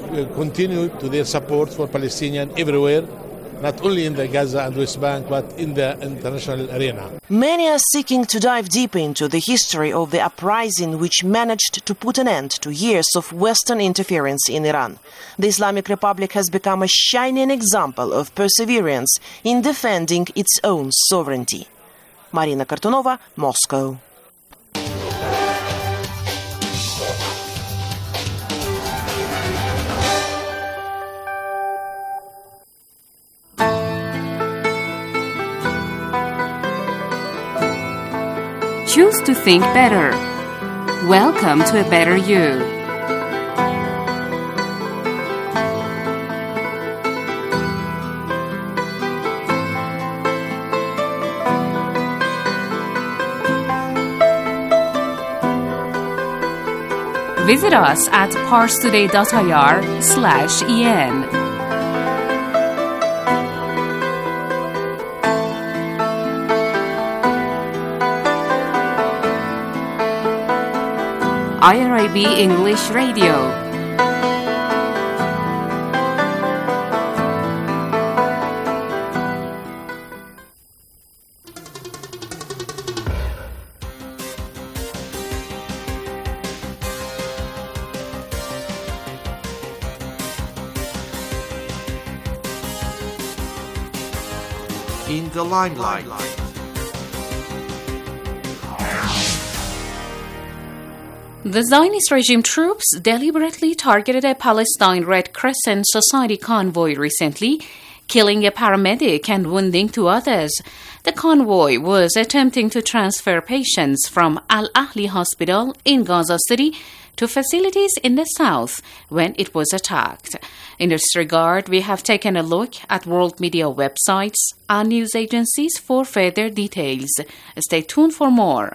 continue to their support for Palestinians everywhere, not only in the Gaza and West Bank, but in the international arena. Many are seeking to dive deep into the history of the uprising which managed to put an end to years of Western interference in Iran. The Islamic Republic has become a shining example of perseverance in defending its own sovereignty. Marina Kartunova, Moscow. Choose to think better. Welcome to a better you. Visit us at parstoday.ir/en. IRIB English Radio. In the limelight. The Zionist regime troops deliberately targeted a Palestine Red Crescent Society convoy recently, killing a paramedic and wounding two others. The convoy was attempting to transfer patients from Al-Ahli Hospital in Gaza City to facilities in the south when it was attacked. In this regard, we have taken a look at world media websites and news agencies for further details. Stay tuned for more.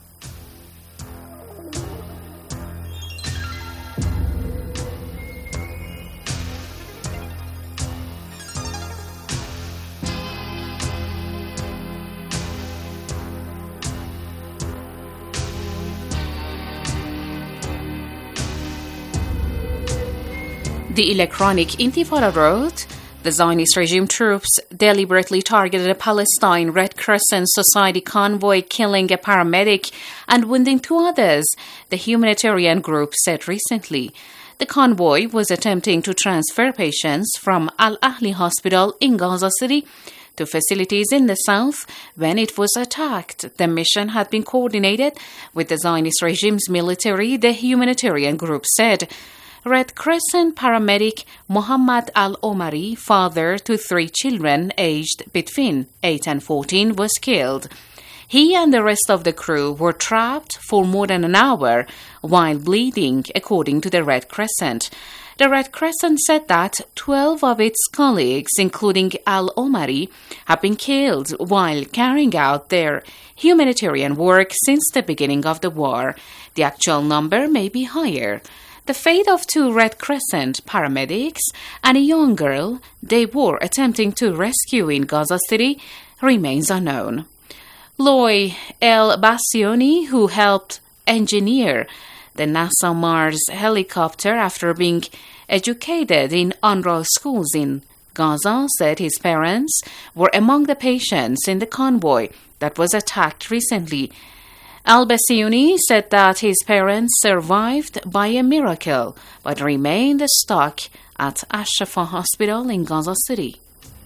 The Electronic Intifada wrote, the Zionist regime troops deliberately targeted a Palestine Red Crescent Society convoy, killing a paramedic and wounding two others, the humanitarian group said recently. The convoy was attempting to transfer patients from Al-Ahli Hospital in Gaza City to facilities in the south when it was attacked. The mission had been coordinated with the Zionist regime's military, the humanitarian group said. Red Crescent paramedic Mohammad Al-Omari, father to 3 children aged between 8 and 14, was killed. He and the rest of the crew were trapped for more than an hour while bleeding, according to the Red Crescent. The Red Crescent said that 12 of its colleagues, including Al-Omari, have been killed while carrying out their humanitarian work since the beginning of the war. The actual number may be higher. The fate of 2 Red Crescent paramedics and a young girl they were attempting to rescue in Gaza City remains unknown. Loy El-Bassioni, who helped engineer the NASA Mars helicopter after being educated in UNRWA schools in Gaza, said his parents were among the patients in the convoy that was attacked recently. Al-Bassioni said that his parents survived by a miracle but remained stuck at Al-Shifa Hospital in Gaza City.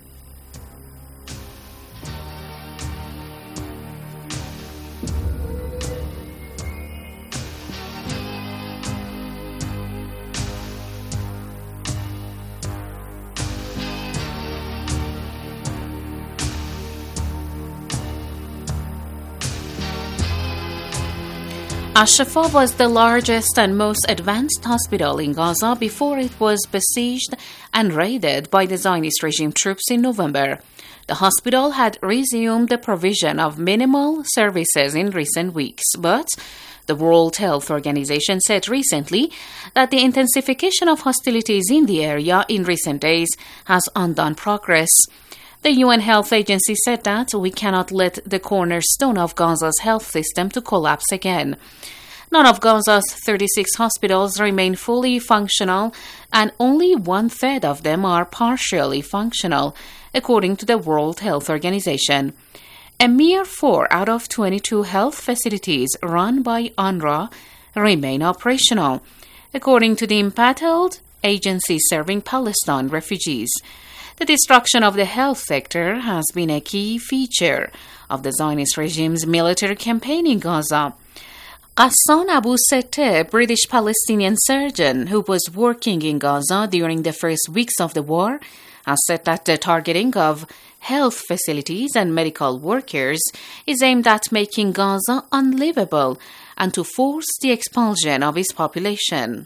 Al-Shifa was the largest and most advanced hospital in Gaza before it was besieged and raided by the Zionist regime troops in November. The hospital had resumed the provision of minimal services in recent weeks, but the World Health Organization said recently that the intensification of hostilities in the area in recent days has undone progress. The UN Health Agency said that we cannot let the cornerstone of Gaza's health system to collapse again. None of Gaza's 36 hospitals remain fully functional, and only 1/3 of them are partially functional, according to the World Health Organization. A mere 4 out of 22 health facilities run by UNRWA remain operational, according to the embattled agency serving Palestine refugees. The destruction of the health sector has been a key feature of the Zionist regime's military campaign in Gaza. Ghassan Abu Sette, a British Palestinian surgeon who was working in Gaza during the first weeks of the war, has said that the targeting of health facilities and medical workers is aimed at making Gaza unlivable and to force the expulsion of its population.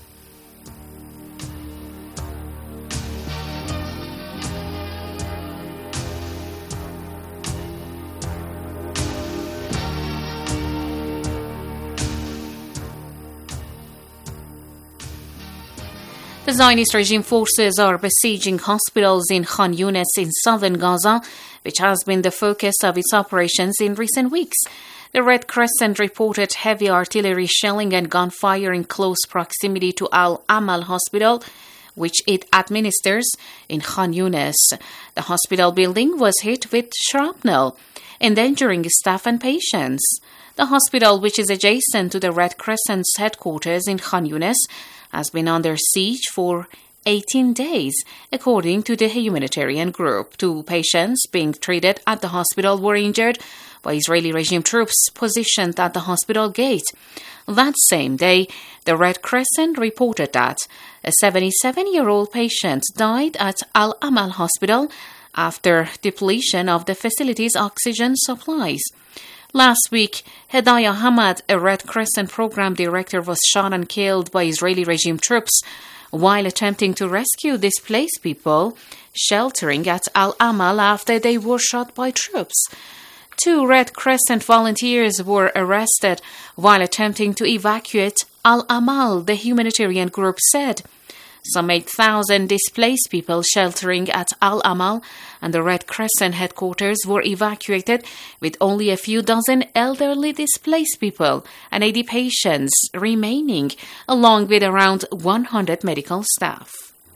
The Zionist regime forces are besieging hospitals in Khan Younis in southern Gaza, which has been the focus of its operations in recent weeks. The Red Crescent reported heavy artillery shelling and gunfire in close proximity to Al-Amal Hospital, which it administers in Khan Younis. The hospital building was hit with shrapnel, endangering staff and patients. The hospital, which is adjacent to the Red Crescent's headquarters in Khan Younis, has been under siege for 18 days, according to the humanitarian group. 2 patients being treated at the hospital were injured by Israeli regime troops positioned at the hospital gate. That same day, the Red Crescent reported that a 77-year-old patient died at Al-Amal Hospital after depletion of the facility's oxygen supplies. Last week, Hedaya Hamad, a Red Crescent program director, was shot and killed by Israeli regime troops while attempting to rescue displaced people sheltering at Al-Amal after they were shot by troops. 2 Red Crescent volunteers were arrested while attempting to evacuate Al-Amal, the humanitarian group said. Some 8,000 displaced people sheltering at Al-Amal and the Red Crescent headquarters were evacuated, with only a few dozen elderly displaced people and 80 patients remaining, along with around 100 medical staff.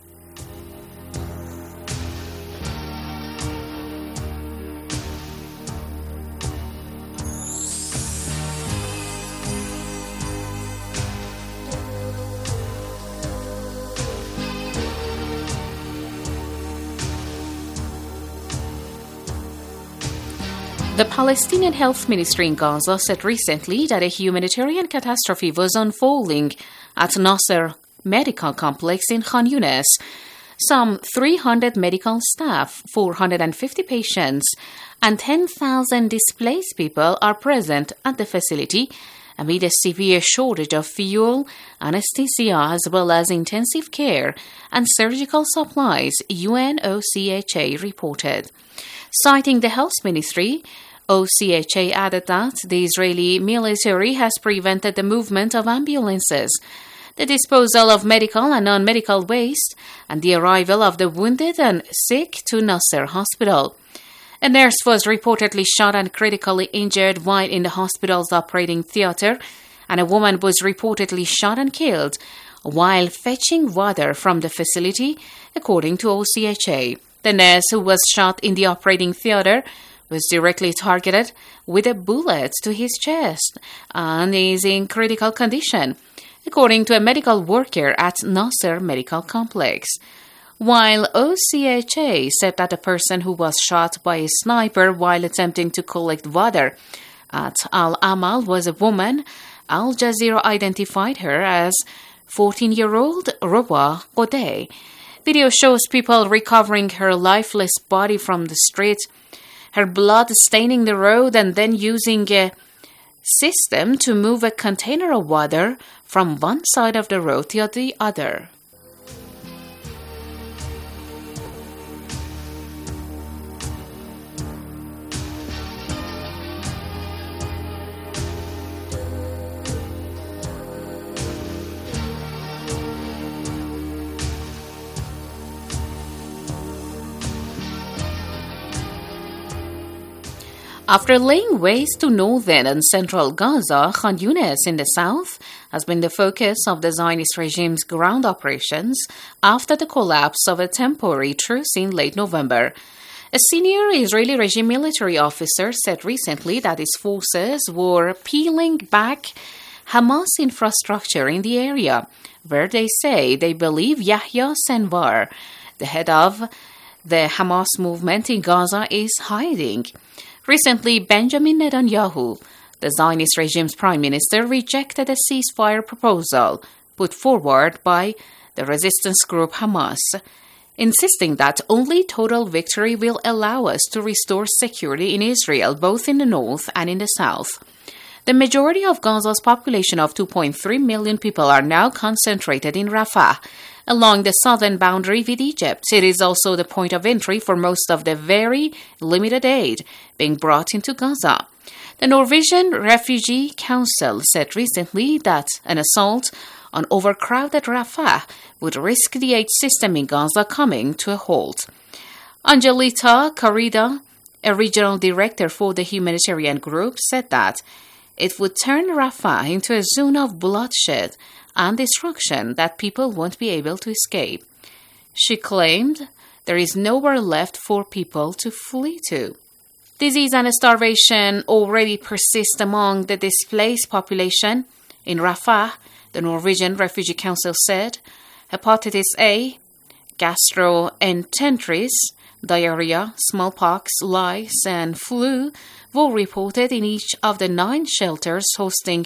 The Palestinian Health Ministry in Gaza said recently that a humanitarian catastrophe was unfolding at Nasser Medical Complex in Khan Younis. Some 300 medical staff, 450 patients, and 10,000 displaced people are present at the facility amid a severe shortage of fuel, anesthesia, as well as intensive care and surgical supplies, UNOCHA reported. Citing the Health Ministry, OCHA added that the Israeli military has prevented the movement of ambulances, the disposal of medical and non-medical waste, and the arrival of the wounded and sick to Nasser Hospital. A nurse was reportedly shot and critically injured while in the hospital's operating theater, and a woman was reportedly shot and killed while fetching water from the facility, according to OCHA. The nurse who was shot in the operating theater was directly targeted with a bullet to his chest and is in critical condition, according to a medical worker at Nasser Medical Complex. While OCHA said that the person who was shot by a sniper while attempting to collect water at Al-Amal was a woman, Al Jazeera identified her as 14-year-old Rowa Qodeh. Video shows people recovering her lifeless body from the street, her blood staining the road, and then using a system to move a container of water from one side of the road to the other. After laying waste to northern and central Gaza, Khan Yunis in the south has been the focus of the Zionist regime's ground operations after the collapse of a temporary truce in late November. A senior Israeli regime military officer said recently that its forces were peeling back Hamas infrastructure in the area, where they say they believe Yahya Sinwar, the head of the Hamas movement in Gaza, is hiding. Recently, Benjamin Netanyahu, the Zionist regime's prime minister, rejected a ceasefire proposal put forward by the resistance group Hamas, insisting that only total victory will allow us to restore security in Israel, both in the north and in the south. The majority of Gaza's population of 2.3 million people are now concentrated in Rafah, along the southern boundary with Egypt. It is also the point of entry for most of the very limited aid being brought into Gaza. The Norwegian Refugee Council said recently that an assault on overcrowded Rafah would risk the aid system in Gaza coming to a halt. Angelita Carida, a regional director for the humanitarian group, said that it would turn Rafah into a zone of bloodshed and destruction that people won't be able to escape. She claimed there is nowhere left for people to flee to. Disease and starvation already persist among the displaced population. In Rafah, the Norwegian Refugee Council said hepatitis A, gastroenteritis, diarrhea, smallpox, lice, and flu were reported in each of the 9 shelters hosting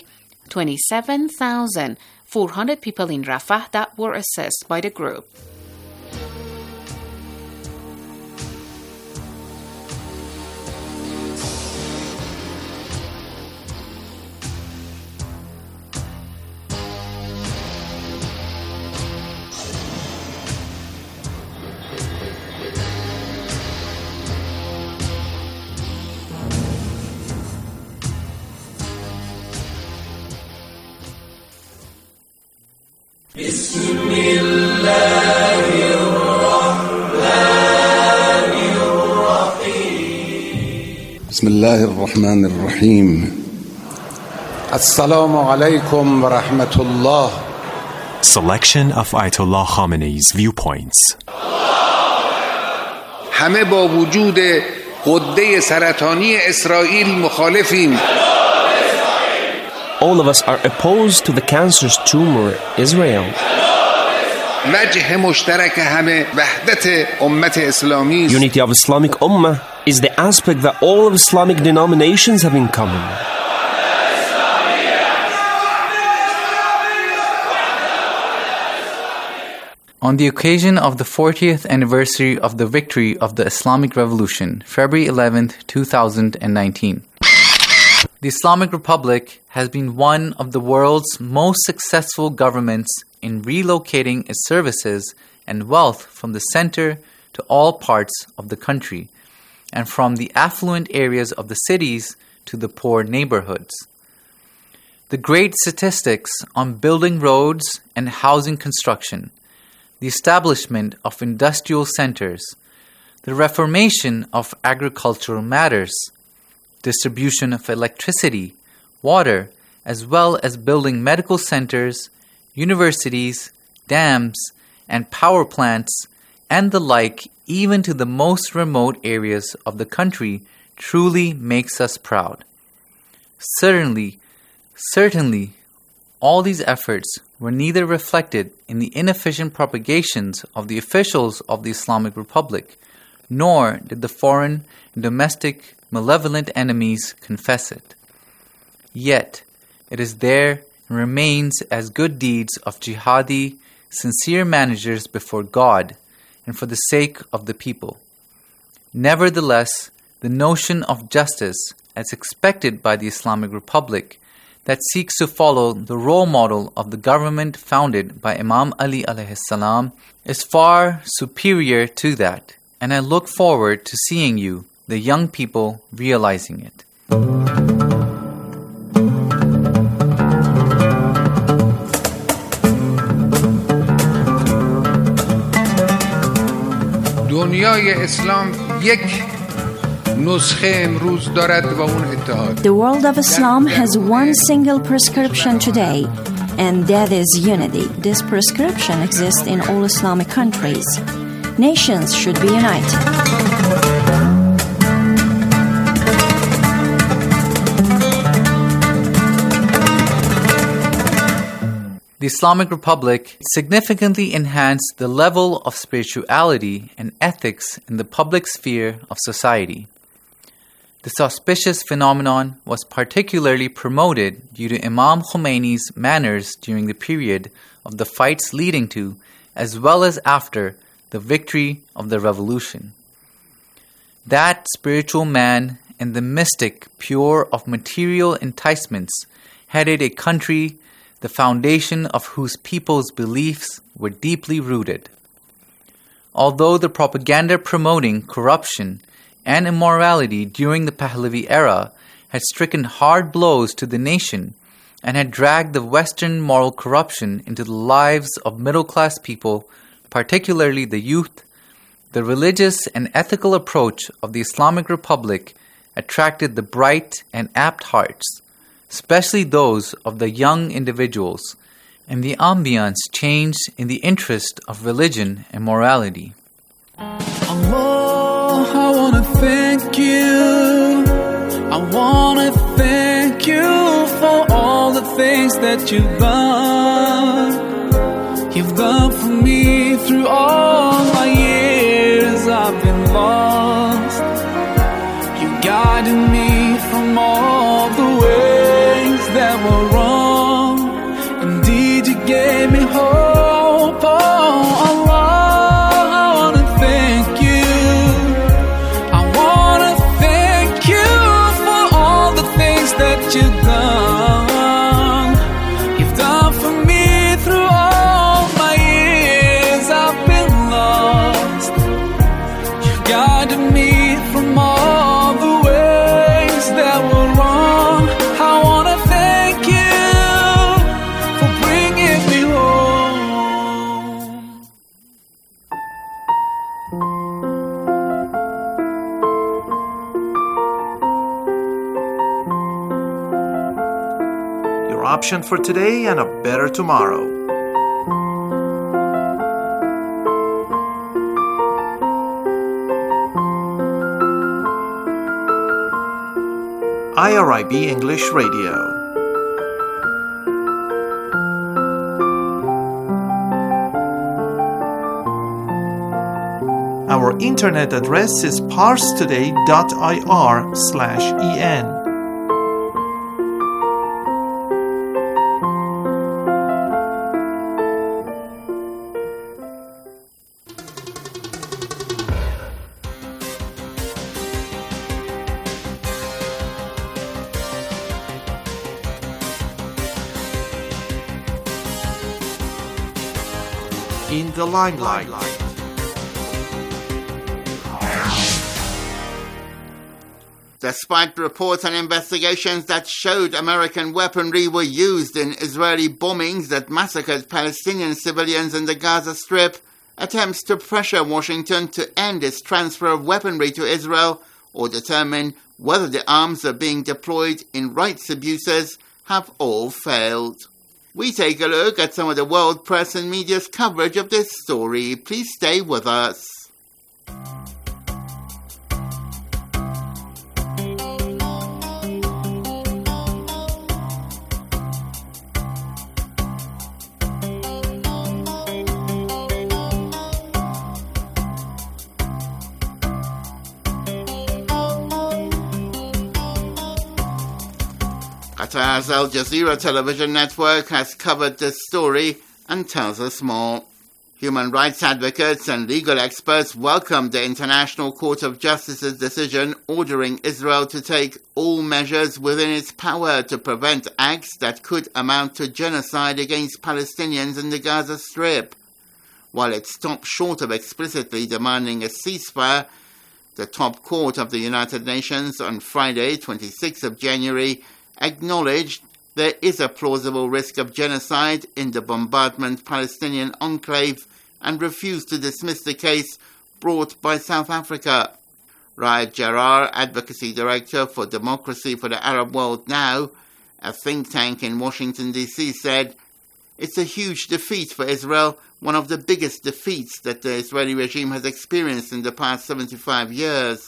27,400 people in Rafah that were assessed by the group. بسم الله الرحمن الرحيم السلام عليكم ورحمة الله. Selection of Ayatollah Khamenei's viewpoints. همه با وجود غده سرطانی اسرائیل مخالفیم. All of us are opposed to the cancerous tumor, Israel. وجه مشترک همه وحدت امت اسلامی است. Unity of Islamic Ummah is the aspect that all of Islamic denominations have in common. On the occasion of the 40th anniversary of the victory of the Islamic Revolution, February 11th, 2019, the Islamic Republic has been one of the world's most successful governments in relocating its services and wealth from the center to all parts of the country, and from the affluent areas of the cities to the poor neighborhoods. The great statistics on building roads and housing construction, the establishment of industrial centers, the reformation of agricultural matters, distribution of electricity, water, as well as building medical centers, universities, dams, and power plants, and the like, even to the most remote areas of the country, truly makes us proud. Certainly, all these efforts were neither reflected in the inefficient propagations of the officials of the Islamic Republic, nor did the foreign and domestic malevolent enemies confess it. Yet, it is there and remains as good deeds of jihadi, sincere managers before God and for the sake of the people. Nevertheless, the notion of justice, as expected by the Islamic Republic, that seeks to follow the role model of the government founded by Imam Ali alayhi salam, is far superior to that, and I look forward to seeing you, the young people, realizing it. دنیای اسلام یک The world of Islam has one single prescription today, and that is unity. This prescription exists in all Islamic countries. Nations should be united. The Islamic Republic significantly enhanced the level of spirituality and ethics in the public sphere of society. This auspicious phenomenon was particularly promoted due to Imam Khomeini's manners during the period of the fights leading to, as well as after, the victory of the revolution. That spiritual man and the mystic, pure of material enticements, headed a country the foundation of whose people's beliefs were deeply rooted. Although the propaganda promoting corruption and immorality during the Pahlavi era had stricken hard blows to the nation and had dragged the Western moral corruption into the lives of middle-class people, particularly the youth, the religious and ethical approach of the Islamic Republic attracted the bright and apt hearts, especially those of the young individuals, and the ambience changed in the interest of religion and morality. Allah, I want to thank you. I want to thank you for all the things that you've done. You've done for me through all my years I've been lost. You guided me from all the ways that were wrong. Indeed, you gave me hope. Oh, Allah, I want to thank you. I want to thank you for all the things that you've done. You've done for me through all my years I've been lost. You guided me from all the ways that were wrong. I want to thank you for bringing me home. Your option for today and a better tomorrow. IRIB English Radio. Our internet address is parstoday.ir/en. In the limelight. Despite reports and investigations that showed American weaponry were used in Israeli bombings that massacred Palestinian civilians in the Gaza Strip, attempts to pressure Washington to end its transfer of weaponry to Israel or determine whether the arms are being deployed in rights abuses have all failed. We take a look at some of the world press and media's coverage of this story. Please stay with us. Qatar's Al Jazeera television network has covered this story and tells us more. Human rights advocates and legal experts welcomed the International Court of Justice's decision ordering Israel to take all measures within its power to prevent acts that could amount to genocide against Palestinians in the Gaza Strip. While it stopped short of explicitly demanding a ceasefire, the top court of the United Nations on Friday, 26th of January, acknowledged there is a plausible risk of genocide in the bombardment Palestinian enclave and refused to dismiss the case brought by South Africa. Raed Jarrar, Advocacy Director for Democracy for the Arab World Now, a think tank in Washington, D.C., said, "It's a huge defeat for Israel, one of the biggest defeats that the Israeli regime has experienced in the past 75 years.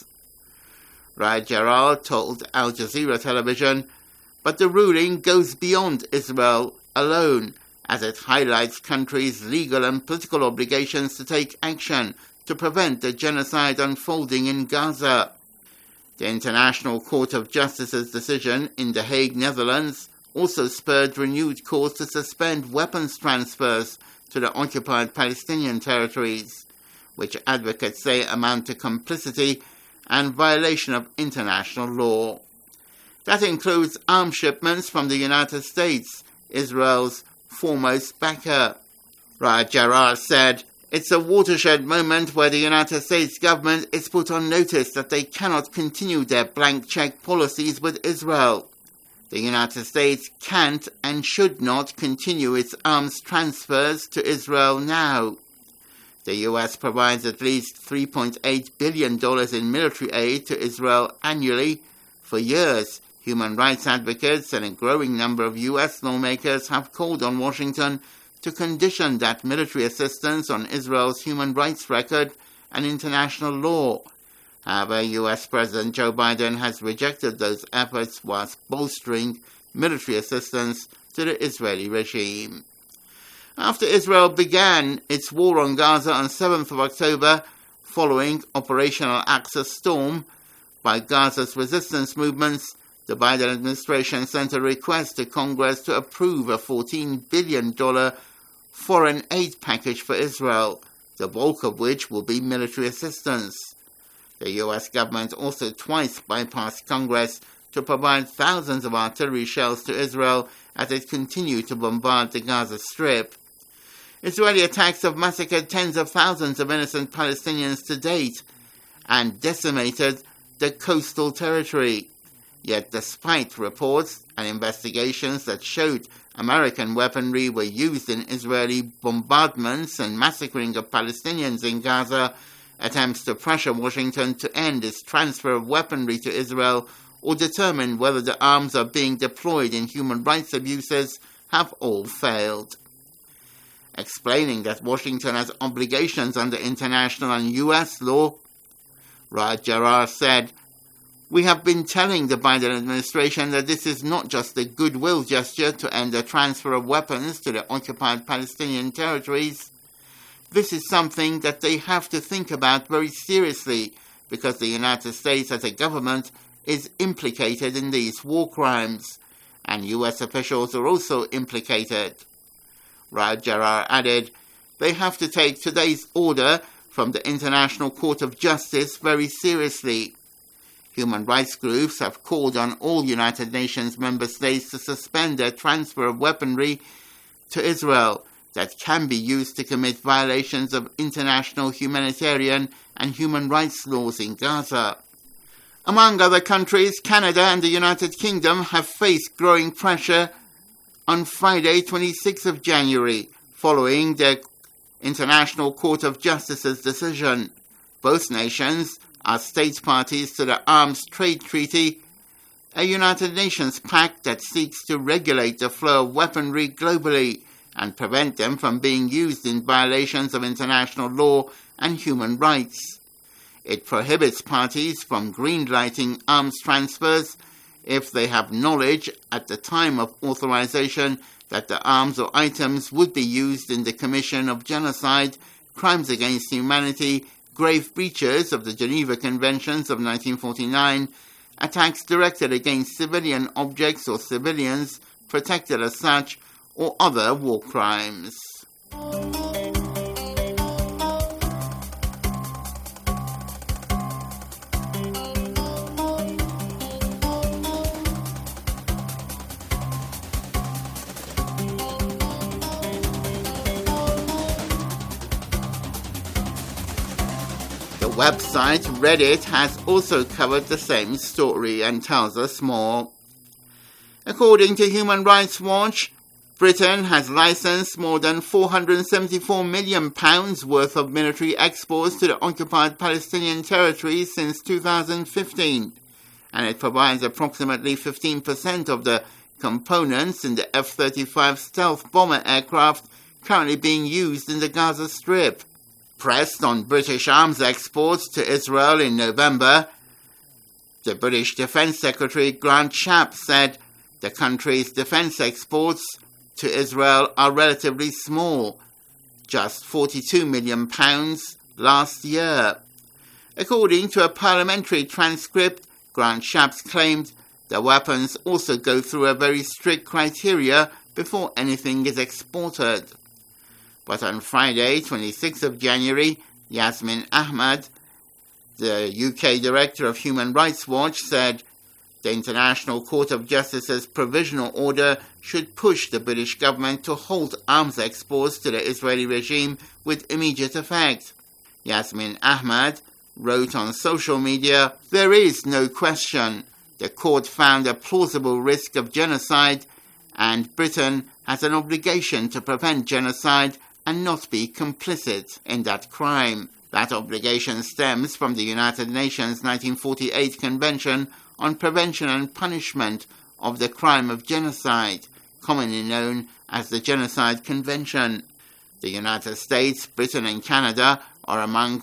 Raed Jarrar told Al Jazeera television, "But the ruling goes beyond Israel alone, as it highlights countries' legal and political obligations to take action to prevent the genocide unfolding in Gaza." The International Court of Justice's decision in The Hague, Netherlands, also spurred renewed calls to suspend weapons transfers to the occupied Palestinian territories, which advocates say amount to complicity and violation of international law. That includes arms shipments from the United States, Israel's foremost backer. Raed Jarrar said, "It's a watershed moment where the United States government is put on notice that they cannot continue their blank check policies with Israel. The United States can't and should not continue its arms transfers to Israel now. The U.S. provides at least $3.8 billion in military aid to Israel annually. For years, human rights advocates and a growing number of U.S. lawmakers have called on Washington to condition that military assistance on Israel's human rights record and international law. However, U.S. President Joe Biden has rejected those efforts whilst bolstering military assistance to the Israeli regime. After Israel began its war on Gaza on 7th of October, following Operational Axis Storm by Gaza's resistance movements, the Biden administration sent a request to Congress to approve a $14 billion foreign aid package for Israel, the bulk of which will be military assistance. The U.S. government also twice bypassed Congress to provide thousands of artillery shells to Israel as it continued to bombard the Gaza Strip. Israeli attacks have massacred tens of thousands of innocent Palestinians to date and decimated the coastal territory. Yet despite reports and investigations that showed American weaponry were used in Israeli bombardments and massacring of Palestinians in Gaza, attempts to pressure Washington to end its transfer of weaponry to Israel or determine whether the arms are being deployed in human rights abuses have all failed. Explaining that Washington has obligations under international and U.S. law, Raed Jarrar said, "We have been telling the Biden administration that this is not just a goodwill gesture to end the transfer of weapons to the occupied Palestinian territories. This is something that they have to think about very seriously because the United States as a government is implicated in these war crimes, and U.S. officials are also implicated." Raed Jarrar added, "They have to take today's order from the International Court of Justice very seriously. Human rights groups have called on all United Nations member states to suspend their transfer of weaponry to Israel that can be used to commit violations of international humanitarian and human rights laws in Gaza." Among other countries, Canada and the United Kingdom have faced growing pressure on Friday, 26th of January, following the International Court of Justice's decision. Both nations are state parties to the Arms Trade Treaty, a United Nations pact that seeks to regulate the flow of weaponry globally and prevent them from being used in violations of international law and human rights. It prohibits parties from greenlighting arms transfers if they have knowledge at the time of authorization that the arms or items would be used in the commission of genocide, crimes against humanity, grave breaches of the Geneva Conventions of 1949, attacks directed against civilian objects or civilians protected as such, or other war crimes. The website Reddit has also covered the same story and tells us more. According to Human Rights Watch, Britain has licensed more than £474 million worth of military exports to the occupied Palestinian territories since 2015, and it provides approximately 15% of the components in the F-35 stealth bomber aircraft currently being used in the Gaza Strip. Pressed on British arms exports to Israel in November, the British Defence Secretary Grant Shapps said the country's defence exports to Israel are relatively small, just £42 million last year. According to a parliamentary transcript, Grant Shapps claimed the weapons also go through a very strict criteria before anything is exported. But on Friday, 26th of January, Yasmin Ahmad, the UK Director of Human Rights Watch, said the International Court of Justice's provisional order should push the British government to halt arms exports to the Israeli regime with immediate effect. Yasmin Ahmad wrote on social media, "There is no question. The court found a plausible risk of genocide, and Britain has an obligation to prevent genocide and not be complicit in that crime. That obligation stems from the United Nations 1948 Convention on Prevention and Punishment of the Crime of Genocide, commonly known as the Genocide Convention. The United States, Britain and Canada are among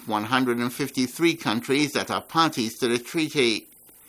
153 countries that are parties to the treaty.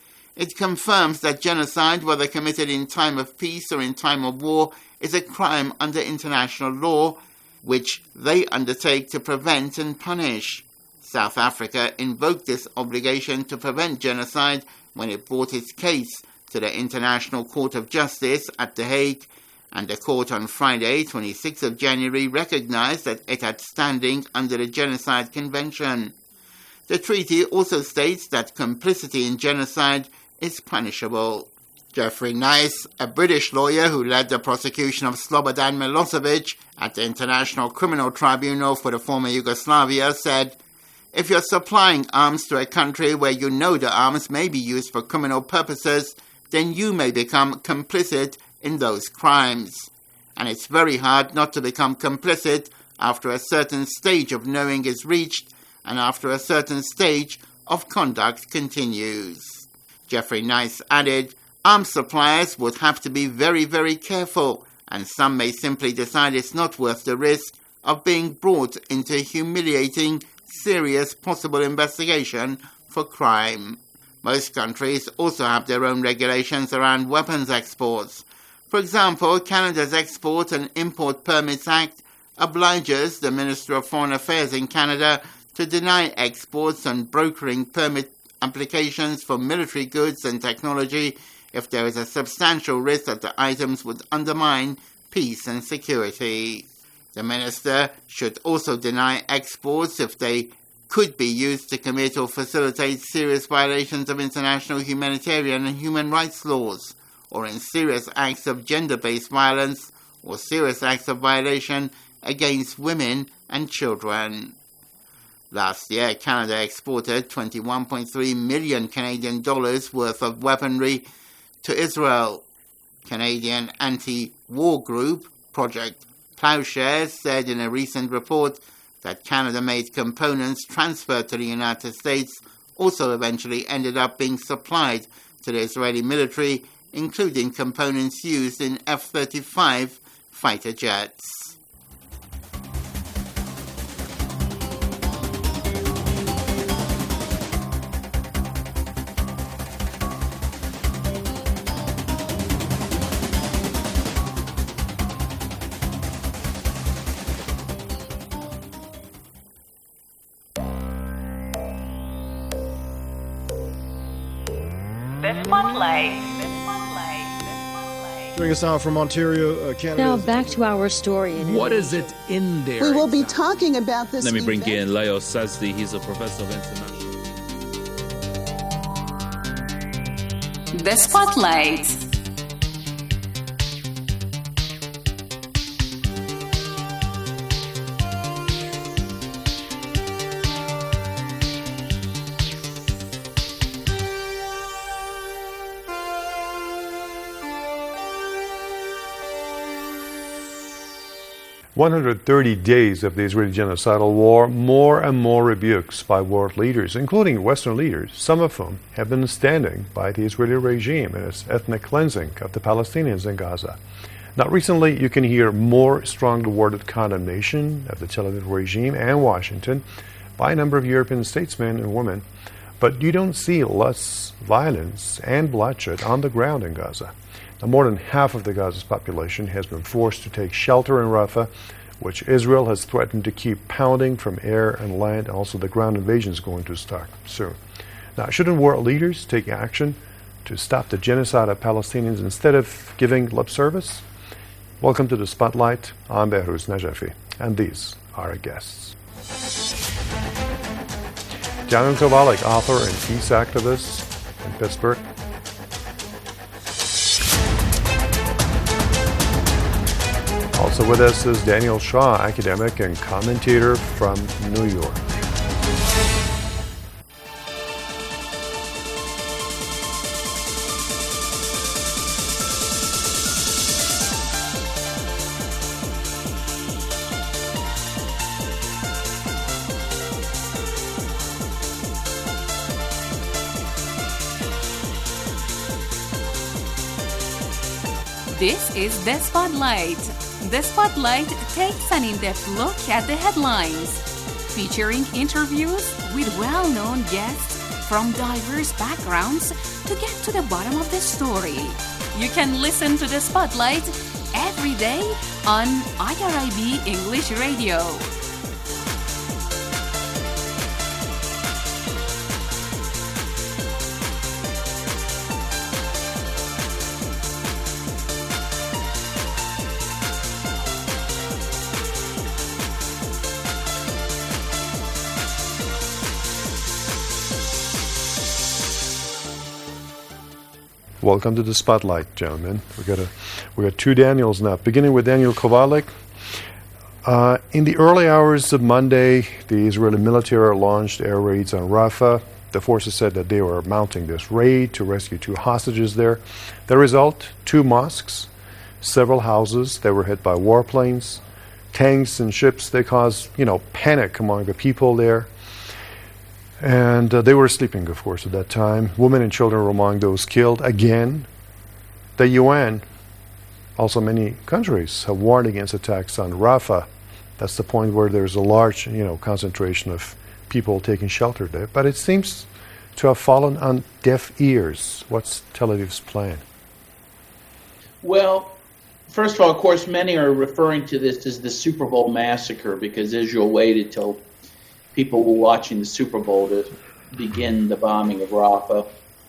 It confirms that genocide, whether committed in time of peace or in time of war, is a crime under international law, which they undertake to prevent and punish. South Africa invoked this obligation to prevent genocide when it brought its case to the International Court of Justice at The Hague, and the court on Friday, 26th of January, recognized that it had standing under the Genocide Convention. The treaty also states that complicity in genocide is punishable. Jeffrey Nice, a British lawyer who led the prosecution of Slobodan Milosevic at the International Criminal Tribunal for the former Yugoslavia, said, "If you're supplying arms to a country where you know the arms may be used for criminal purposes, then you may become complicit in those crimes. And it's very hard not to become complicit after a certain stage of knowing is reached and after a certain stage of conduct continues." Jeffrey Nice added, "Arms suppliers would have to be very, very careful, and some may simply decide it's not worth the risk of being brought into a humiliating, serious possible investigation for crime." Most countries also have their own regulations around weapons exports. For example, Canada's Export and Import Permits Act obliges the Minister of Foreign Affairs in Canada to deny exports and brokering permit applications for military goods and technology if there is a substantial risk that the items would undermine peace and security. The minister should also deny exports if they could be used to commit or facilitate serious violations of international humanitarian and human rights laws, or in serious acts of gender-based violence or serious acts of violation against women and children. Last year, Canada exported $21.3 million Canadian dollars worth of weaponry to Israel. Canadian anti-war group Project Plowshares said in a recent report that Canada-made components transferred to the United States also eventually ended up being supplied to the Israeli military, including components used in F-35 fighter jets. Joining us now from Ontario, Canada. Now back to our story. What is it in there? We will be talking about this. Let me bring in Leo Sazdi. He's a professor of international. The Spotlight. 130 days of the Israeli genocidal war, more and more rebukes by world leaders, including Western leaders, some of whom have been standing by the Israeli regime in its ethnic cleansing of the Palestinians in Gaza. Now, recently, you can hear more strongly worded condemnation of the Tel Aviv regime and Washington by a number of European statesmen and women, but you don't see less violence and bloodshed on the ground in Gaza. Now, more than half of the Gaza's population has been forced to take shelter in Rafah, which Israel has threatened to keep pounding from air and land, and also the ground invasion is going to start soon. Now, shouldn't world leaders take action to stop the genocide of Palestinians instead of giving lip service? Welcome to the Spotlight. I'm Behruz Najafi, and these are our guests. Daniel Kovalik, author and peace activist in Pittsburgh. Also with us is Daniel Shaw, academic and commentator from New York. This is The Spotlight. The Spotlight takes an in-depth look at the headlines, featuring interviews with well-known guests from diverse backgrounds to get to the bottom of the story. You can listen to The Spotlight every day on IRIB English Radio. Welcome to the Spotlight, gentlemen. We got two Daniels now. Beginning with Daniel Kovalik. In the early hours of Monday, the Israeli military launched air raids on Rafah. The forces said that they were mounting this raid to rescue two hostages there. The result: 2 mosques, several houses that were hit by warplanes, tanks and ships. They caused, panic among the people there. And they were sleeping, of course, at that time. Women and children were among those killed. Again, the UN, also many countries, have warned against attacks on Rafah. That's the point where there's a large, concentration of people taking shelter there. But it seems to have fallen on deaf ears. What's Tel Aviv's plan? Well, first of all, of course, many are referring to this as the Super Bowl massacre because Israel waited till people were watching the Super Bowl to begin the bombing of Rafah.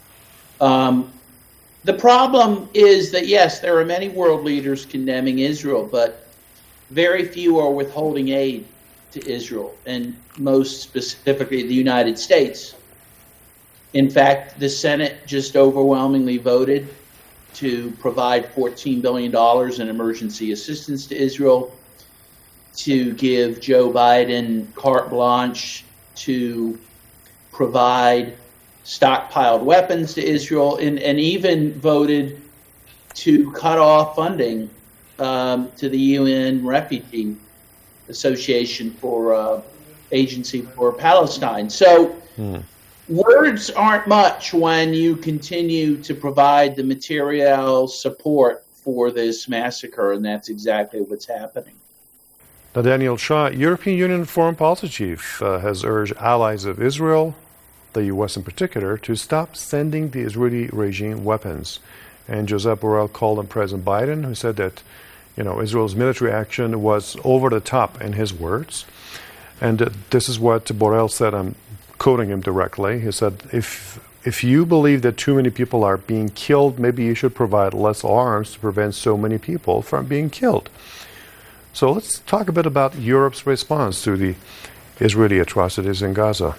The problem is that, yes, there are many world leaders condemning Israel, but very few are withholding aid to Israel, and most specifically the United States. In fact, the Senate just overwhelmingly voted to provide $14 billion in emergency assistance to Israel, to give Joe Biden carte blanche to provide stockpiled weapons to Israel, and even voted to cut off funding to the UN Refugee Association for Agency for Palestine. So words aren't much when you continue to provide the material support for this massacre, and that's exactly what's happening. Now, Daniel Shaw, European Union Foreign Policy Chief, has urged allies of Israel, the U.S. in particular, to stop sending the Israeli regime weapons. And Josep Borrell called on President Biden, who said that, Israel's military action was over the top, in his words. And this is what Borrell said. I'm quoting him directly. He said, if you believe that too many people are being killed, maybe you should provide less arms to prevent so many people from being killed. So let's talk a bit about Europe's response to the Israeli atrocities in Gaza.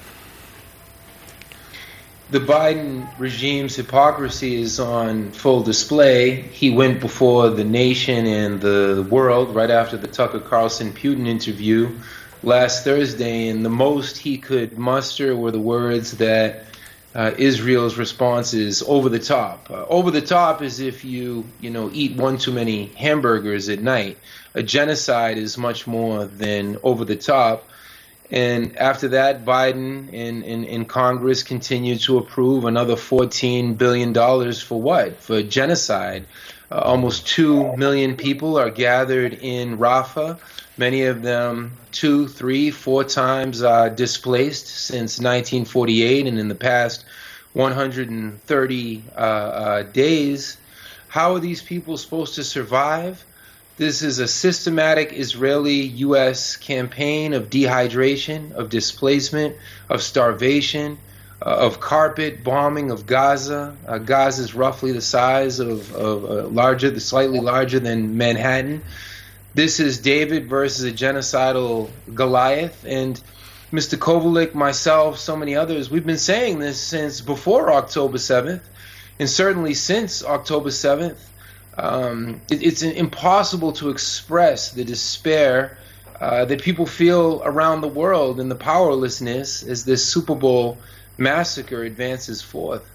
The Biden regime's hypocrisy is on full display. He went before the nation and the world right after the Tucker Carlson-Putin interview last Thursday, and the most he could muster were the words that Israel's response is over the top. Over the top is if you eat one too many hamburgers at night. A genocide is much more than over the top. And after that, Biden and Congress continued to approve another $14 billion for what? For genocide. Almost 2 million people are gathered in Rafah, many of them 2, 3, 4 times displaced since 1948 and in the past 130 days. How are these people supposed to survive? This is a systematic Israeli-U.S. campaign of dehydration, of displacement, of starvation, of carpet bombing of Gaza. Gaza is roughly the size of slightly larger than Manhattan. This is David versus a genocidal Goliath. And Mr. Kovalik, myself, so many others, we've been saying this since before October 7th, and certainly since October 7th. It's impossible to express the despair that people feel around the world and the powerlessness as this Super Bowl massacre advances forth.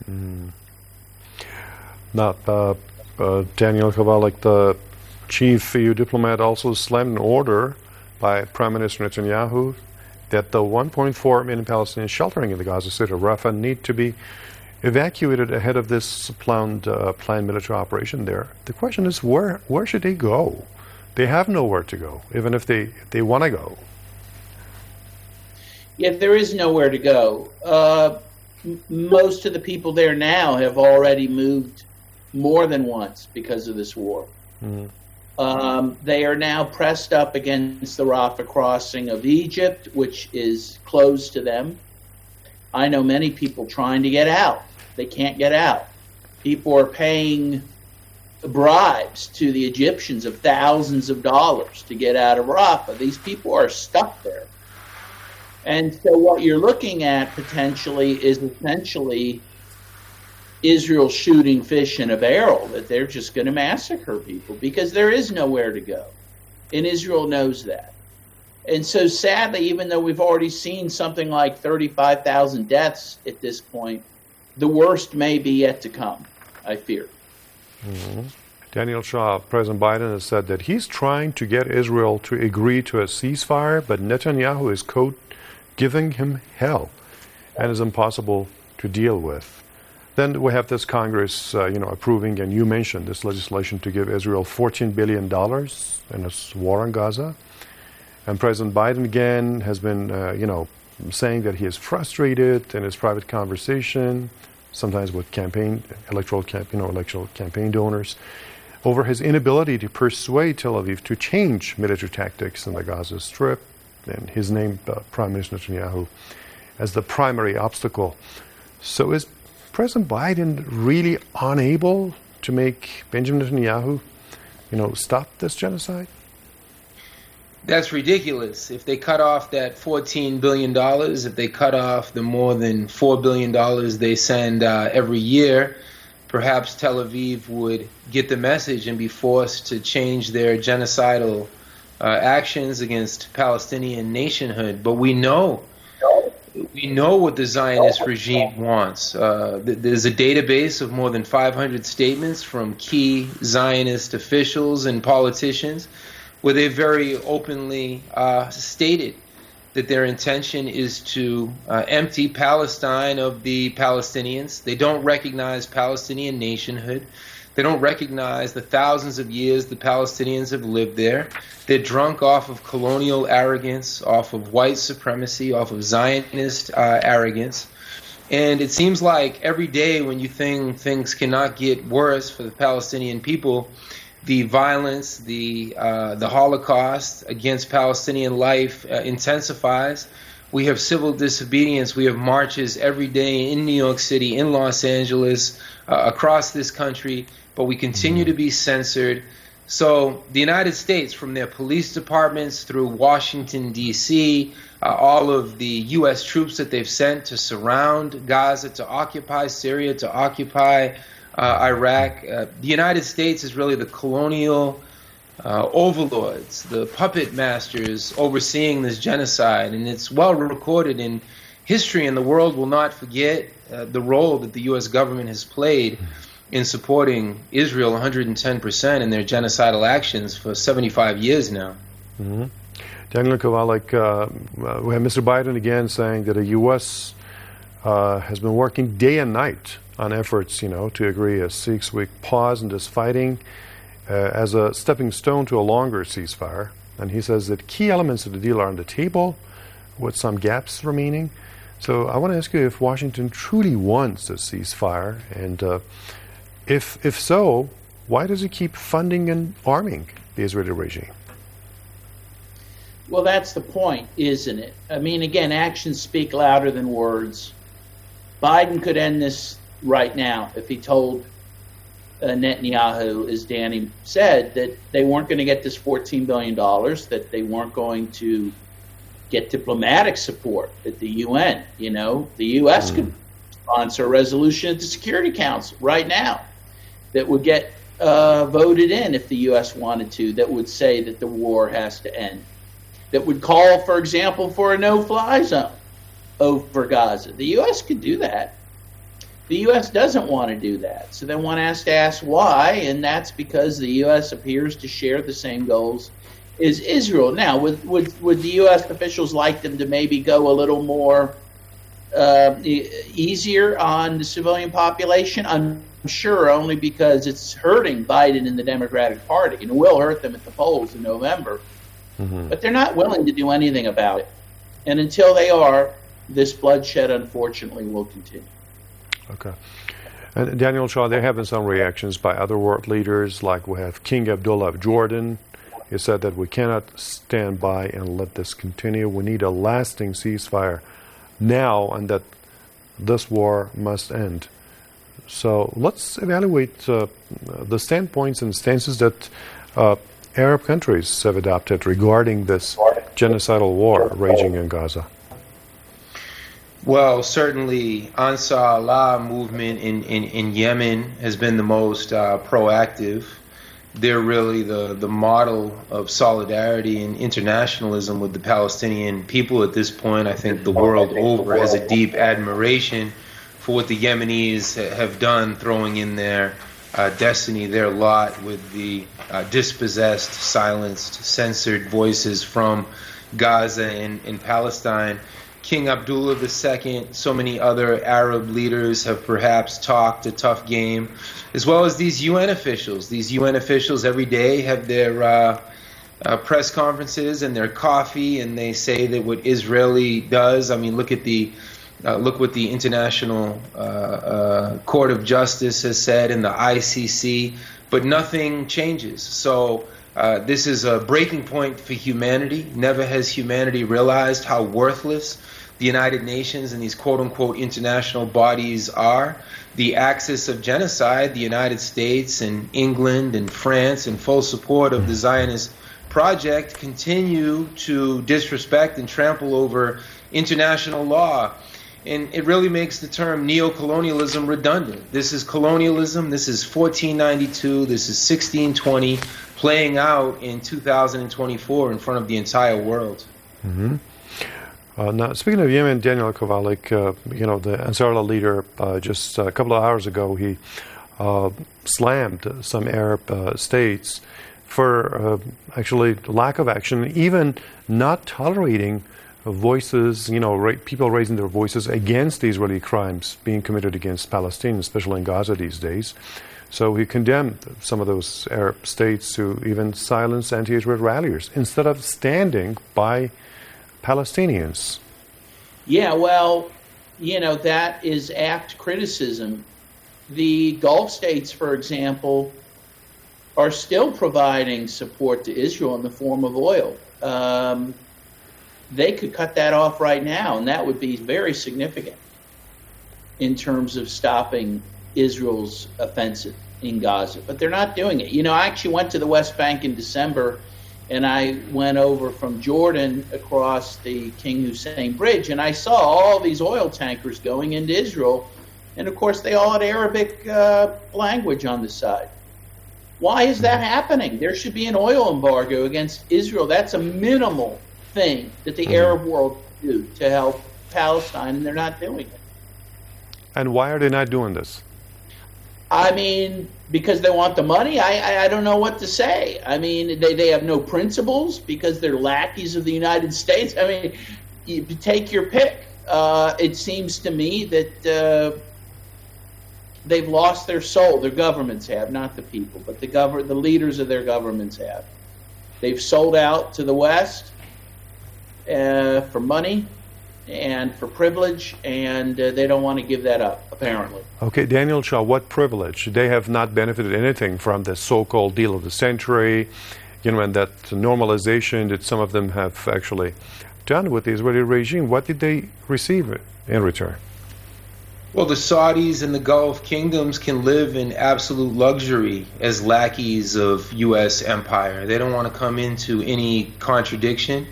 Now, Daniel Kovalik, the chief EU diplomat, also slammed an order by Prime Minister Netanyahu that the 1.4 million Palestinians sheltering in the Gaza city of Rafah need to be evacuated ahead of this planned military operation there. The question is, where should they go? They have nowhere to go, even if they want to go. Yeah, there is nowhere to go. Most of the people there now have already moved more than once because of this war. They are now pressed up against the Rafah crossing of Egypt, which is closed to them. I know many people trying to get out. They can't get out. People are paying bribes to the Egyptians of thousands of dollars to get out of Rafah. These people are stuck there. And so what you're looking at potentially is essentially Israel shooting fish in a barrel, that they're just going to massacre people because there is nowhere to go. And Israel knows that. And so sadly, even though we've already seen something like 35,000 deaths at this point, the worst may be yet to come, I fear. Daniel Shaw, President Biden has said that he's trying to get Israel to agree to a ceasefire, but Netanyahu is, quote, giving him hell and is impossible to deal with. Then we have this Congress, approving, and you mentioned this legislation to give Israel $14 billion in its war on Gaza. And President Biden again has been, saying that he is frustrated in his private conversation, sometimes with electoral campaign donors, over his inability to persuade Tel Aviv to change military tactics in the Gaza Strip, and his name, Prime Minister Netanyahu, as the primary obstacle. So is President Biden really unable to make Benjamin Netanyahu, stop this genocide? That's ridiculous. If they cut off that $14 billion, if they cut off the more than $4 billion they send every year, perhaps Tel Aviv would get the message and be forced to change their genocidal actions against Palestinian nationhood. But we know what the Zionist regime wants. There's a database of more than 500 statements from key Zionist officials and politicians where they very openly stated that their intention is to empty Palestine of the Palestinians. They don't recognize Palestinian nationhood. They don't recognize the thousands of years the Palestinians have lived there. They're drunk off of colonial arrogance, off of white supremacy, off of Zionist arrogance. And it seems like every day when you think things cannot get worse for the Palestinian people, the violence, the Holocaust against Palestinian life intensifies. We have civil disobedience. We have marches every day in New York City, in Los Angeles, across this country, but we continue to be censored. So the United States, from their police departments through Washington, D.C., all of the U.S. troops that they've sent to surround Gaza, to occupy Syria, to occupy Iraq. The United States is really the colonial overlords, the puppet masters overseeing this genocide, and it's well recorded in history, and the world will not forget the role that the U.S. government has played in supporting Israel 110% in their genocidal actions for 75 years now. Mm-hmm. Daniel Kovalik, we have Mr. Biden again saying that the U.S. Has been working day and night on efforts, to agree a 6-week pause in this fighting as a stepping stone to a longer ceasefire. And he says that key elements of the deal are on the table, with some gaps remaining. So I want to ask you if Washington truly wants a ceasefire, and if so, why does it keep funding and arming the Israeli regime? Well, that's the point, isn't it? I mean, again, actions speak louder than words. Biden could end this right now if he told Netanyahu, as Danny said, that they weren't going to get this $14 billion, that they weren't going to get diplomatic support at the UN. The U.S. could sponsor a resolution at the Security Council right now that would get voted in if the U.S. wanted to, that would say that the war has to end, that would call, for example, for a no-fly zone over Gaza. The U.S. could do that. The U.S. doesn't want to do that. So then one has to ask why, and that's because the U.S. appears to share the same goals as Israel. Now, would the U.S. officials like them to maybe go a little more easier on the civilian population? I'm sure, only because it's hurting Biden and the Democratic Party, and it will hurt them at the polls in November. Mm-hmm. But they're not willing to do anything about it. And until they are, this bloodshed, unfortunately, will continue. Okay. And Daniel Shaw, there have been some reactions by other world leaders, like we have King Abdullah of Jordan. He said that we cannot stand by and let this continue. We need a lasting ceasefire now, and that this war must end. So let's evaluate the standpoints and stances that Arab countries have adopted regarding this genocidal war raging in Gaza. Well, certainly Ansar Allah movement in Yemen has been the most proactive. They're really the model of solidarity and internationalism with the Palestinian people at this point. I think the world over has a deep admiration for what the Yemenis have done, throwing in their destiny, their lot, with the dispossessed, silenced, censored voices from Gaza and Palestine. King Abdullah II, so many other Arab leaders have perhaps talked a tough game, as well as these UN officials. These UN officials every day have their press conferences and their coffee, and they say that what Israeli does. I mean, look what the International Court of Justice has said, and the ICC, but nothing changes. So this is a breaking point for humanity. Never has humanity realized how worthless the United Nations and these quote-unquote international bodies are. The axis of genocide, the United States and England and France, in full support of the Zionist project, continue to disrespect and trample over international law. And it really makes the term neocolonialism redundant. This is colonialism, this is 1492, this is 1620, playing out in 2024 in front of the entire world. Mm-hmm. Now, speaking of Yemen, Daniel Kovalik, the Ansar Allah leader, just a couple of hours ago, he slammed some Arab states for actually lack of action, even not tolerating voices, people raising their voices against the Israeli crimes being committed against Palestinians, especially in Gaza these days. So he condemned some of those Arab states to even silence anti-Israel ralliers instead of standing by Palestinians. Yeah, well, that is apt criticism. The Gulf states, for example, are still providing support to Israel in the form of oil. They could cut that off right now, and that would be very significant in terms of stopping Israel's offensive in Gaza. But they're not doing it. I actually went to the West Bank in December, and I went over from Jordan across the King Hussein Bridge, and I saw all these oil tankers going into Israel, and of course they all had Arabic language on the side. Why is that happening? There should be an oil embargo against Israel. That's a minimal thing that the Arab world can do to help Palestine, and they're not doing it. And why are they not doing this? I mean, because they want the money, I don't know what to say. I mean, they have no principles because they're lackeys of the United States. I mean, you take your pick. It seems to me that they've lost their soul. Their governments have, not the people, but the leaders of their governments have. They've sold out to the West for money and for privilege, and they don't want to give that up, apparently. Okay, Daniel Shaw, what privilege? They have not benefited anything from the so-called deal of the century, and that normalization that some of them have actually done with the Israeli regime. What did they receive in return? Well, the Saudis and the Gulf kingdoms can live in absolute luxury as lackeys of U.S. empire. They don't want to come into any contradiction.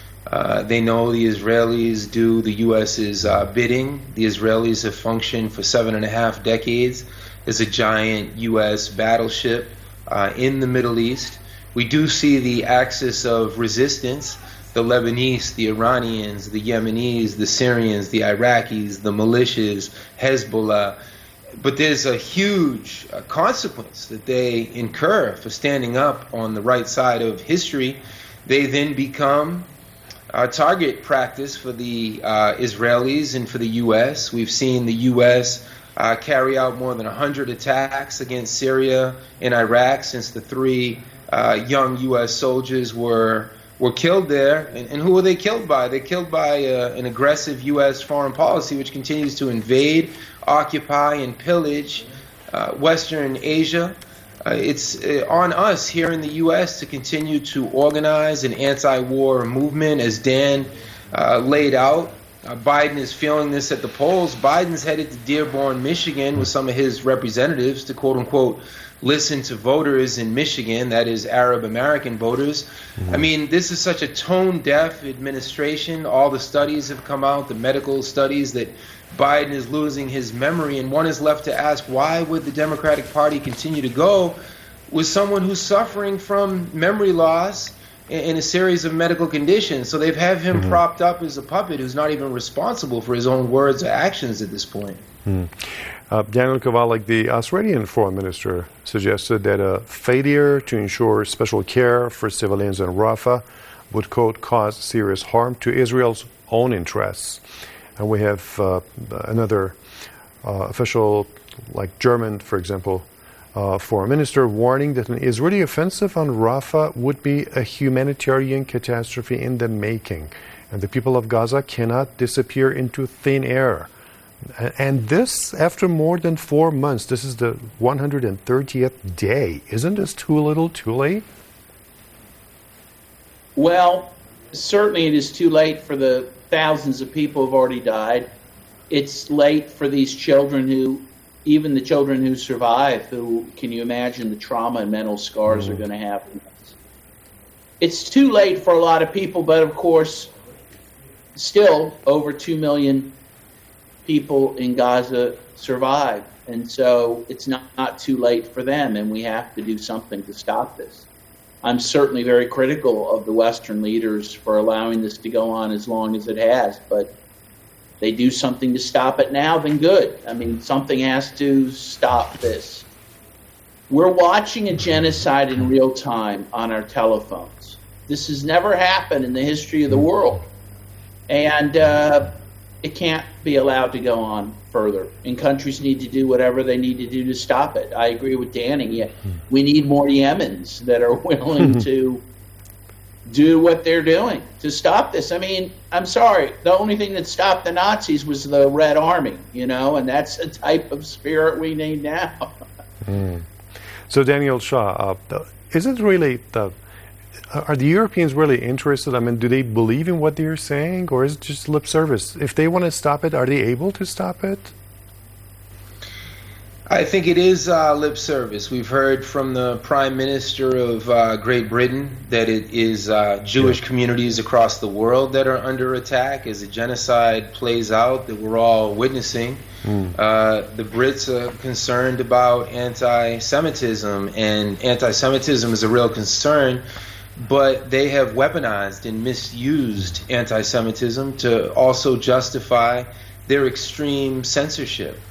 They know the Israelis do the U.S.'s bidding. The Israelis have functioned for 7.5 decades as a giant U.S. battleship in the Middle East. We do see the axis of resistance, the Lebanese, the Iranians, the Yemenis, the Syrians, the Iraqis, the militias, Hezbollah. But there's a huge consequence that they incur for standing up on the right side of history. They then become target practice for the Israelis and for the U.S. We've seen the U.S. carry out more than 100 attacks against Syria and Iraq since the 3 young U.S. soldiers were killed there. And who were they killed by? They're killed by an aggressive U.S. foreign policy which continues to invade, occupy, and pillage Western Asia. It's on us here in the U.S. to continue to organize an anti-war movement, as Dan laid out. Biden is feeling this at the polls. Biden's headed to Dearborn, Michigan, with some of his representatives to, quote-unquote, listen to voters in Michigan, that is Arab-American voters. I mean, this is such a tone-deaf administration. All the studies have come out, the medical studies, that Biden is losing his memory, and one is left to ask, why would the Democratic Party continue to go with someone who's suffering from memory loss in a series of medical conditions? So they've had him propped up as a puppet who's not even responsible for his own words or actions at this point. Daniel Kovalik, the Australian foreign minister, suggested that a failure to ensure special care for civilians in Rafah would, quote, cause serious harm to Israel's own interests. And we have another official, like German, for example, foreign minister, warning that an Israeli offensive on Rafah would be a humanitarian catastrophe in the making. And the people of Gaza cannot disappear into thin air. And this after more than 4 months. This is the 130th day. Isn't this too little, too late? Well, certainly it is too late for the thousands of people who have already died. It's late for these children even the children who survive, who, can you imagine the trauma and mental scars are going to have? It's too late for a lot of people, but of course, still over 2 million people in Gaza survive. And so it's not too late for them, and we have to do something to stop this. I'm certainly very critical of the Western leaders for allowing this to go on as long as it has, but they do something to stop it now, then good. I mean, something has to stop this. We're watching a genocide in real time on our telephones. This has never happened in the history of the world. And it can't be allowed to go on further. And countries need to do whatever they need to do to stop it. I agree with Danny. We need more Yemens that are willing to do what they're doing to stop this. I mean, I'm sorry. The only thing that stopped the Nazis was the Red Army, and that's the type of spirit we need now. So, Daniel Shaw, is it really are the Europeans really interested? I mean, do they believe in what they're saying, or is it just lip service? If they want to stop it, are they able to stop it? I think it is lip service. We've heard from the Prime Minister of Great Britain that it is Jewish communities across the world that are under attack as the genocide plays out that we're all witnessing. The Brits are concerned about anti-Semitism, and anti-Semitism is a real concern, but they have weaponized and misused anti-Semitism to also justify their extreme censorship.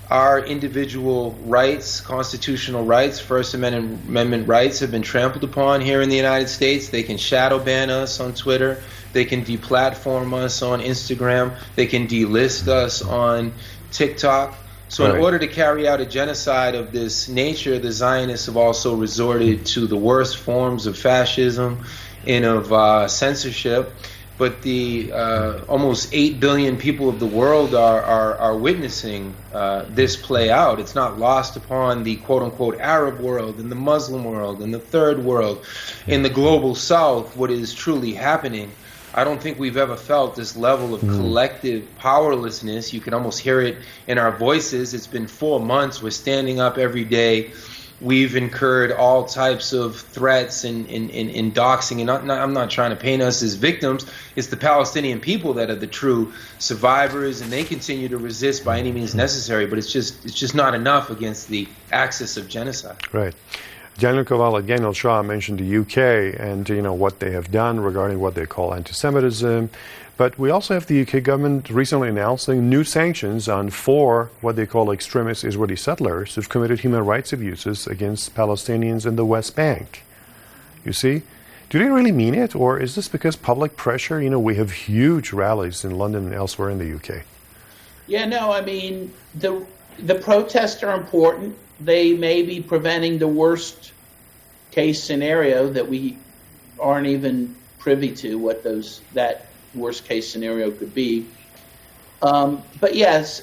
our individual rights, constitutional rights, First Amendment rights have been trampled upon here in the United States. They can shadow ban us on Twitter. They can deplatform us on Instagram. They can delist us on TikTok. So in order to carry out a genocide of this nature, the Zionists have also resorted to the worst forms of fascism and of censorship. But the almost 8 billion people of the world are witnessing this play out. It's not lost upon the quote-unquote Arab world and the Muslim world and the Third World. In the global South, what is truly happening, I don't think we've ever felt this level of collective powerlessness. You can almost hear it in our voices. It's been 4 months. We're standing up every day. We've incurred all types of threats and doxing. And I'm not trying to paint us as victims. It's the Palestinian people that are the true survivors, and they continue to resist by any means necessary. But it's just not enough against the axis of genocide. Right. Daniel Kovala, Daniel Shaw mentioned the UK and what they have done regarding what they call anti-Semitism. But we also have the UK government recently announcing new sanctions on 4 what they call extremist Israeli settlers who've committed human rights abuses against Palestinians in the West Bank. You see? Do they really mean it? Or is this because public pressure? We have huge rallies in London and elsewhere in the UK. Yeah, no, I mean, the protests are important. They may be preventing the worst case scenario that we aren't even privy to, what that worst case scenario could be. But yes,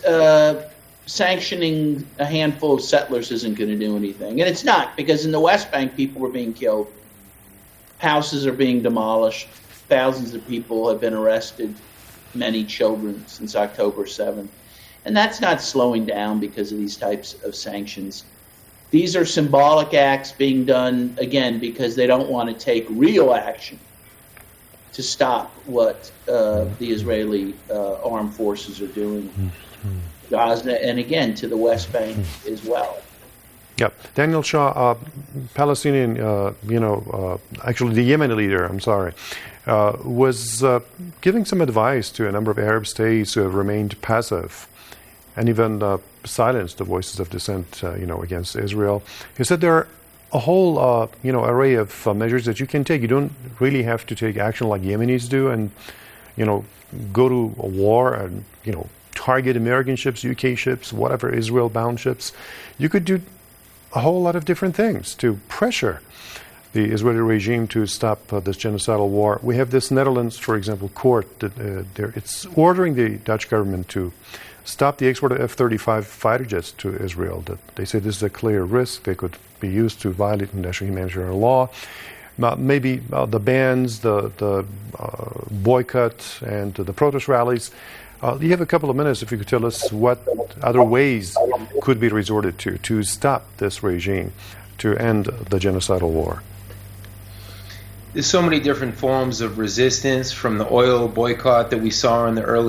sanctioning a handful of settlers isn't going to do anything. And it's not, because in the West Bank, people were being killed. Houses are being demolished. Thousands of people have been arrested, many children, since October 7th. And that's not slowing down because of these types of sanctions. These are symbolic acts being done, again, because they don't want to take real action to stop what the Israeli armed forces are doing in Gaza, and again, to the West Bank as well. Yeah. Daniel Shaw, Palestinian, actually the Yemeni leader, was giving some advice to a number of Arab states who have remained passive and even silenced the voices of dissent, against Israel. He said there are a whole, array of measures that you can take. You don't really have to take action like Yemenis do and, go to a war and, target American ships, UK ships, whatever, Israel-bound ships. You could do a whole lot of different things to pressure the Israeli regime to stop this genocidal war. We have this Netherlands, for example, court that it's ordering the Dutch government to stop the export of F-35 fighter jets to Israel. That they say this is a clear risk. They could be used to violate international humanitarian law. Maybe the bans, the boycott, and the protest rallies. You have a couple of minutes if you could tell us what other ways could be resorted to stop this regime, to end the genocidal war. There's so many different forms of resistance, from the oil boycott that we saw in the early